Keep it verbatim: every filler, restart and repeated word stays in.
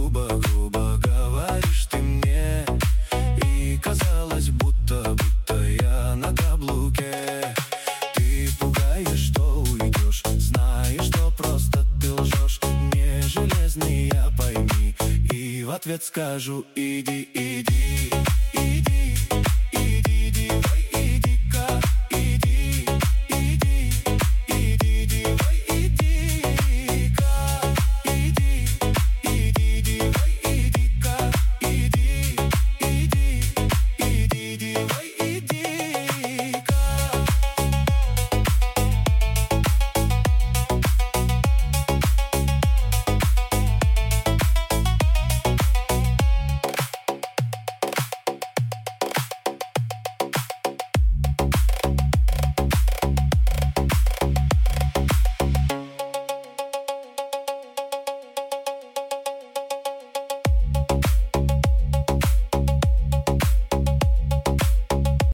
грубо-грубо говоришь ты мне, и казалось, будто, будто я на каблуке. Ты пугаешь, что уйдешь, знаешь, что просто ты лжешь. Не железный я, пойми, и в ответ скажу: иди, иди.